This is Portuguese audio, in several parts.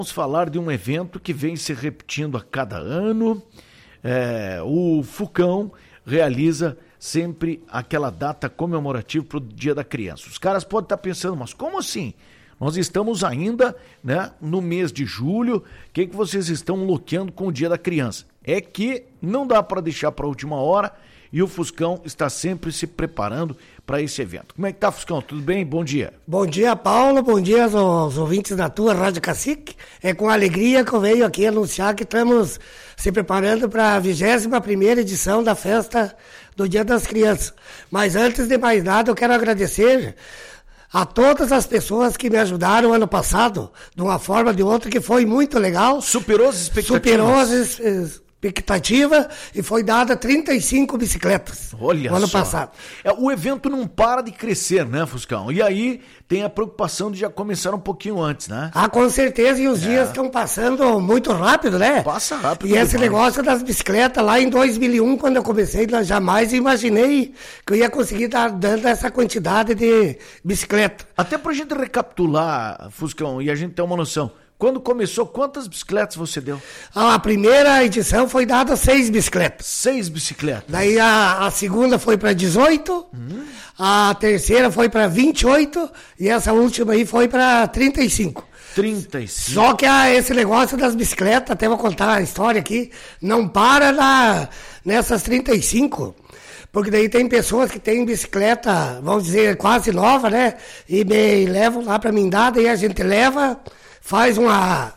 Vamos falar de um evento que vem se repetindo a cada ano. O Fucão realiza sempre aquela data comemorativa para o Dia da Criança. Os caras podem estar pensando, mas como assim? Nós estamos ainda, no mês de julho. O que vocês estão loqueando com o Dia da Criança? É que não dá para deixar para a última hora e o Fuscão está sempre se preparando para esse evento. Como é que tá, Fuscão? Tudo bem? Bom dia. Bom dia, Paulo. Bom dia aos ouvintes da tua Rádio Cacique. É com alegria que eu venho aqui anunciar que estamos se preparando para a 21ª edição da festa do Dia das Crianças. Mas antes de mais nada, eu quero agradecer a todas as pessoas que me ajudaram ano passado, de uma forma ou de outra, que foi muito legal. Superou as expectativas? Superou as expectativa e foi dada 35 bicicletas. Olha no ano só. Passado. O evento não para de crescer, né, Fuscão? E aí tem a preocupação de já começar um pouquinho antes, né? Ah, com certeza, e os dias estão passando muito rápido, né? Passa rápido. E esse negócio das bicicletas, lá em 2001, quando eu comecei, eu jamais imaginei que eu ia conseguir estar dando essa quantidade de bicicleta. Até pra gente recapitular, Fuscão, e a gente ter uma noção. Quando começou, quantas bicicletas você deu? A primeira edição foi dada 6 bicicletas. 6 bicicletas. Daí a segunda foi para 18, a terceira foi para 28 e essa última aí foi para 35. 35. Só que esse negócio das bicicletas, até vou contar a história aqui, não para nessas 35. Porque daí tem pessoas que têm bicicleta, vamos dizer, quase nova, né? E me levam lá para mim dar, daí a gente leva, faz uma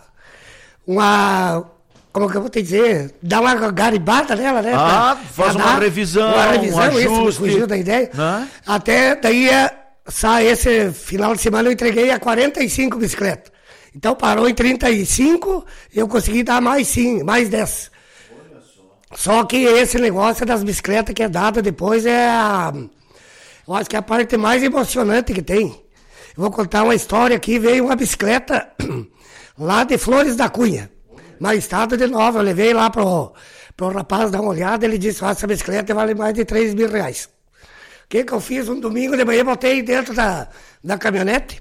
como que eu vou te dizer, dá uma garibada nela, né? Faz uma revisão, um ajuste. Isso, me fugiu da ideia. Até daí, esse final de semana eu entreguei a 45 bicicletas. Então parou em 35, eu consegui dar mais 10. Só que esse negócio das bicicletas que é dada depois eu acho que é a parte mais emocionante que tem. Eu vou contar uma história aqui, veio uma bicicleta lá de Flores da Cunha, na Estado de Nova. Eu levei lá pro rapaz dar uma olhada, ele disse, essa bicicleta vale mais de 3 mil reais. O que eu fiz um domingo de manhã, botei dentro da caminhonete,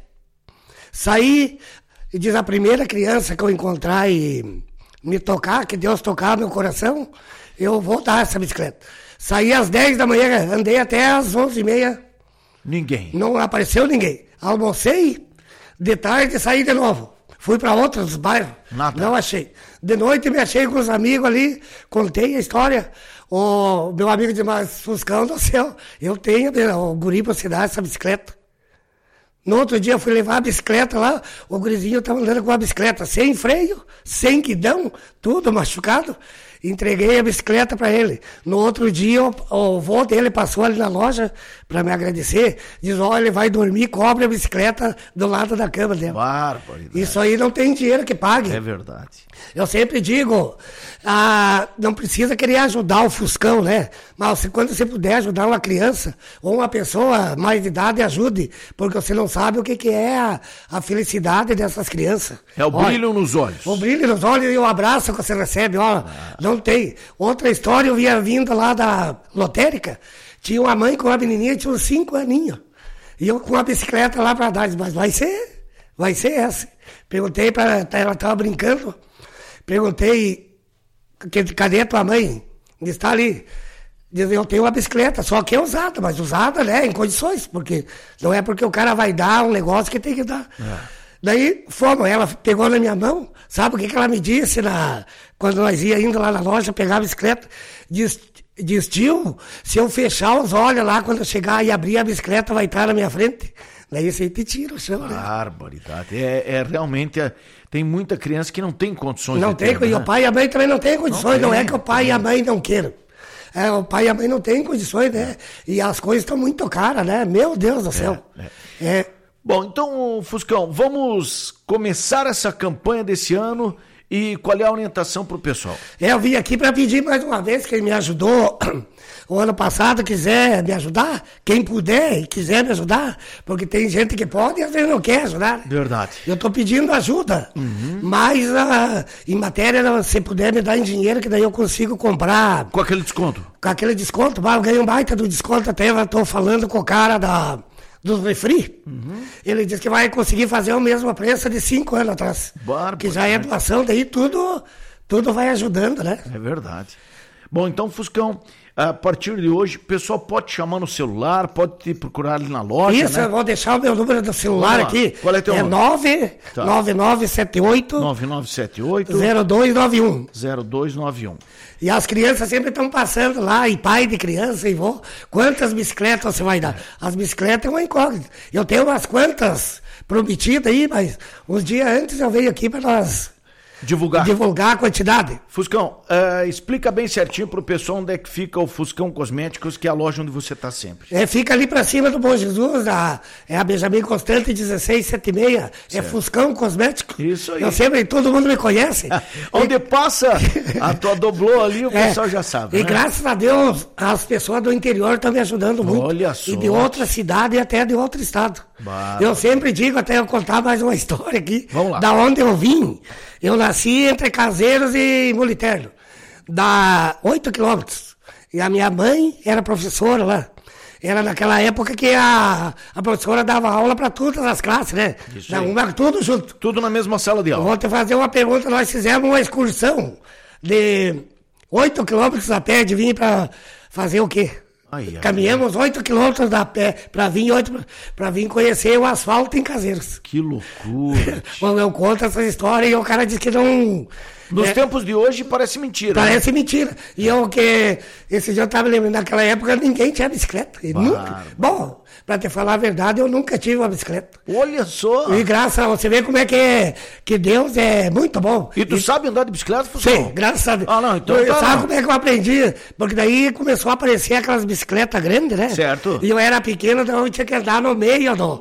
saí, e diz a primeira criança que eu encontrar e me tocar, que Deus tocar meu coração, eu vou dar essa bicicleta. Saí às 10 da manhã, andei até às 11h30. Ninguém. Não apareceu ninguém. Almocei, de tarde saí de novo. Fui para outros bairros. Nada. Não achei. De noite me achei com os amigos ali, contei a história. O meu amigo de mais Fuscão do céu, eu tenho o guri para se dar essa bicicleta. No outro dia eu fui levar a bicicleta lá, o gurizinho estava andando com a bicicleta sem freio, sem guidão, tudo machucado. Entreguei a bicicleta para ele. No outro dia, o vô dele passou ali na loja para me agradecer. Diz, ele vai dormir, cobre a bicicleta do lado da cama dele. Barbaridade. Isso aí não tem dinheiro que pague. É verdade. Eu sempre digo, não precisa querer ajudar o Fuscão, né? Mas quando você puder ajudar uma criança ou uma pessoa mais de idade, ajude. Porque você não sabe o que é a felicidade dessas crianças. É o brilho nos olhos. O brilho nos olhos e o abraço que você recebe, não tem. Outra história, eu vinha vindo lá da lotérica, tinha uma mãe com uma menininha, tinha uns 5 aninhos. E eu com a bicicleta lá para dar, mas vai ser essa. Perguntei para ela, estava brincando, perguntei, cadê a tua mãe? Está ali. Diz, eu tenho uma bicicleta, só que é usada, mas usada, né, em condições, porque não é porque o cara vai dar um negócio que tem que dar. Daí, ela pegou na minha mão, sabe o que ela me disse quando nós ia indo lá na loja pegar a bicicleta? Diz, tio, se eu fechar os olhos lá, quando eu chegar e abrir a bicicleta, vai estar na minha frente. Daí você te tira o chão, né? Barbaridade. Realmente, tem muita criança que não tem condições. Não tem, e o pai e a mãe também não tem condições, não é que o pai e a mãe não queiram. O pai e a mãe não têm condições, né? E as coisas estão muito caras, né? Meu Deus do céu. Bom, então, Fuscão, vamos começar essa campanha desse ano e qual é a orientação para o pessoal? Eu vim aqui para pedir mais uma vez, quem me ajudou o ano passado, quiser me ajudar, quem puder e quiser me ajudar, porque tem gente que pode e às vezes não quer ajudar. Verdade. Eu estou pedindo ajuda, mas em matéria, se puder me dar em dinheiro, que daí eu consigo comprar. Com aquele desconto? Com aquele desconto, eu ganho um baita do desconto, até eu estou falando com o cara dos refri, ele disse que vai conseguir fazer o mesmo preço de 5 anos atrás. Bárbaro, que já é doação, daí tudo vai ajudando, né? É verdade. Bom, então, Fuscão, a partir de hoje, o pessoal pode te chamar no celular, pode te procurar ali na loja, Isso, né? eu vou deixar o meu número do celular aqui. Qual é teu número? 99978 9978 0291. 0291. E as crianças sempre estão passando lá, e pai de criança, e vô, quantas bicicletas você vai dar? As bicicletas é uma incógnita. Eu tenho umas quantas prometidas aí, mas uns dias antes eu venho aqui para nós divulgar a quantidade. Fuscão, explica bem certinho pro pessoal onde é que fica o Fuscão Cosméticos, que é a loja onde você tá sempre. Fica ali pra cima do Bom Jesus, é a Benjamin Constante 1676, é Fuscão Cosmético. Isso aí. Todo mundo me conhece. Onde passa a tua doblô ali, o pessoal já sabe. E né? graças a Deus, as pessoas do interior estão me ajudando muito. Olha só. E de outra cidade e até de outro estado. Bárbaro. Eu sempre digo, até eu contar mais uma história aqui. Vamos lá. Da onde eu vim. Eu nasci entre Caseiros e Muliterno. Dá 8 quilômetros. E a minha mãe era professora lá. Era naquela época que a professora dava aula para todas as classes, né? Isso aí. Tudo junto. Tudo na mesma sala de Eu aula. vou te fazer uma pergunta. Nós fizemos uma excursão de 8 quilômetros a pé de vir para fazer o quê? Caminhamos 8 quilômetros a pé para vir conhecer o asfalto em Caseiros. Que loucura. Quando eu conto essa história e o cara diz que não... Nos tempos de hoje parece mentira. Parece mentira. E esse dia eu estava lembrando, naquela época ninguém tinha bicicleta. E nunca, bom, para te falar a verdade, eu nunca tive uma bicicleta. Olha só. E graças a você vê como é que Deus é muito bom. E tu sabe andar de bicicleta, Fuscão? Sim, graças a Deus. Ah, não, então tá. Sabe como é que eu aprendi? Porque daí começou a aparecer aquelas bicicletas grandes, né? Certo. E eu era pequeno, então eu tinha que andar no meio do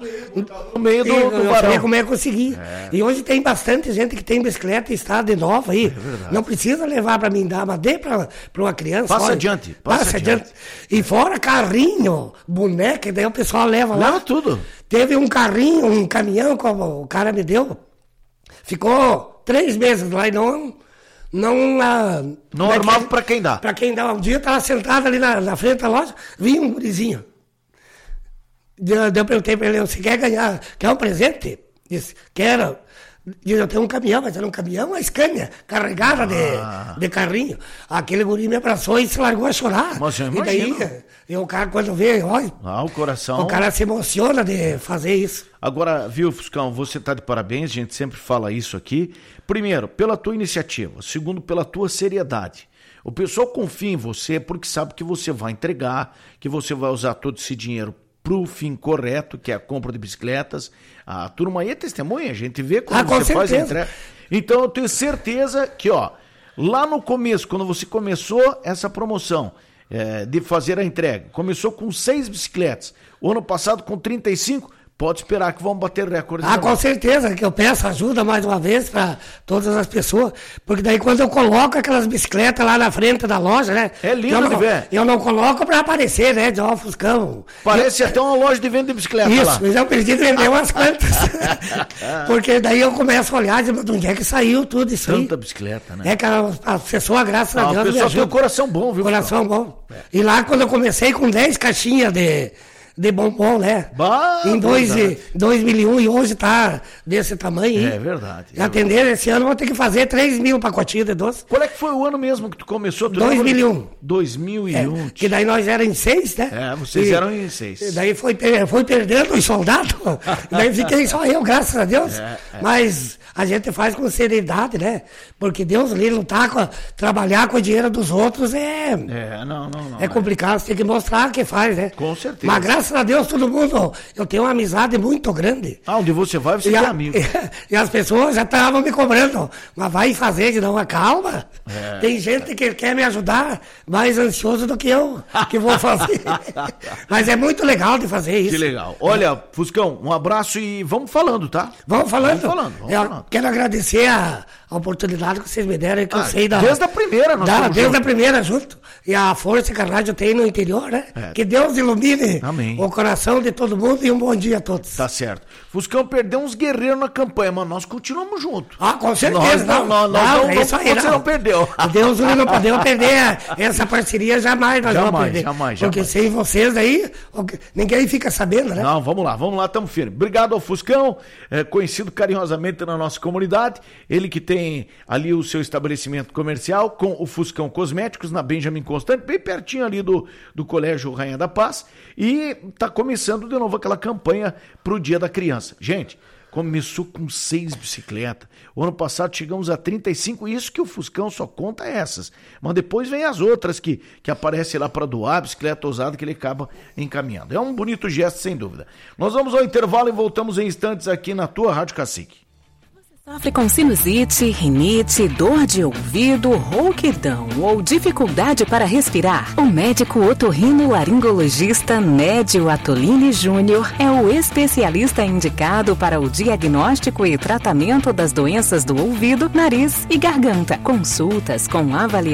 varão. Sabia como é que eu conseguia. E hoje tem bastante gente que tem bicicleta em estado nova aí. Não precisa levar para mim dar, mas dê para uma criança. Passa adiante. E fora carrinho, boneca, daí o pessoal leva lá. Leva tudo. Teve um carrinho, um caminhão, como o cara me deu. Ficou 3 meses lá e não armava para quem dá. Para quem dá. Um dia eu estava sentado ali na frente da loja, vinha um gurizinho. Eu perguntei para ele, você quer um presente? Disse, quero. Diz, eu tenho um caminhão, mas era um caminhão, uma Scania, carregada de carrinho. Aquele guri me abraçou e se largou a chorar. Mas eu imagino. E daí, o cara quando vê, olha, o coração... O cara se emociona de fazer isso. Agora, viu, Fuscão, você está de parabéns, a gente sempre fala isso aqui. Primeiro, pela tua iniciativa. Segundo, pela tua seriedade. O pessoal confia em você porque sabe que você vai entregar, que você vai usar todo esse dinheiro para o fim correto, que é a compra de bicicletas. A turma aí é testemunha, a gente vê como você faz a entrega. Então eu tenho certeza que, lá no começo, quando você começou essa promoção de fazer a entrega, começou com 6 bicicletas, o ano passado com 35, pode esperar que vão bater recorde. Com certeza, que eu peço ajuda mais uma vez para todas as pessoas, porque daí quando eu coloco aquelas bicicletas lá na frente da loja, né? É lindo de ver. Eu não coloco para aparecer, né? De Fuscão. Parece até uma loja de venda de bicicleta lá. Isso, mas eu preciso vender umas quantas. Porque daí eu começo a olhar e digo, de onde é que saiu tudo isso aí? Tanta bicicleta, né? É que a pessoa, graças a Deus, a pessoa tem um coração bom, viu? Coração bom. E lá quando eu comecei com 10 caixinhas de bombom, né? Em 2001 e hoje tá desse tamanho, hein? É verdade. Atender esse ano vou ter que fazer 3.000 pacotinhos de doce. Qual é que foi o ano mesmo que tu começou? 2001. 2001. Que daí nós éramos em 6, né? Vocês eram em 6. Daí foi perdendo os soldados. Daí fiquei só eu, graças a Deus. Mas a gente faz com seriedade, né? Porque Deus ali lutar trabalhar com o dinheiro dos outros não. É complicado, você tem que mostrar que faz, né? Com certeza. Mas graças a Deus, todo mundo, eu tenho uma amizade muito grande. Onde você vai, você tem amigo. E as pessoas já estavam me cobrando, mas vai fazer de novo, calma. Tem gente que quer me ajudar, mais ansioso do que eu, que vou fazer. Mas é muito legal de fazer isso. Que legal. Olha, Fuscão, um abraço e vamos falando, tá? Vamos falando. Vamos falando. Quero agradecer a oportunidade que vocês me deram, que eu sei desde a primeira, desde a primeira, junto. E a força que a rádio tem no interior, né? Que Deus ilumine o coração de todo mundo e um bom dia a todos. Tá certo. Fuscão perdeu uns guerreiros na campanha, mas nós continuamos juntos. Com certeza. Você não perdeu. Deus não podemos perder essa parceria, jamais nós vamos perder. Jamais. Porque sem vocês aí, ninguém fica sabendo, né? Não, vamos lá, estamos firmes. Obrigado ao Fuscão, conhecido carinhosamente na nossa comunidade, ele que tem ali o seu estabelecimento comercial com o Fuscão Cosméticos, na Benjamin Constante, bem pertinho ali do Colégio Rainha da Paz, e está começando de novo aquela campanha para o Dia da Criança. Gente, começou com 6 bicicletas. O ano passado chegamos a 35, isso que o Fuscão só conta essas. Mas depois vem as outras que aparecem lá para doar, bicicleta usada que ele acaba encaminhando. É um bonito gesto, sem dúvida. Nós vamos ao intervalo e voltamos em instantes aqui na tua Rádio Cacique. Sofre com sinusite, rinite, dor de ouvido, rouquidão ou dificuldade para respirar? O médico otorrinolaringologista Nédio Atolini Júnior é o especialista indicado para o diagnóstico e tratamento das doenças do ouvido, nariz e garganta. Consultas com avaliação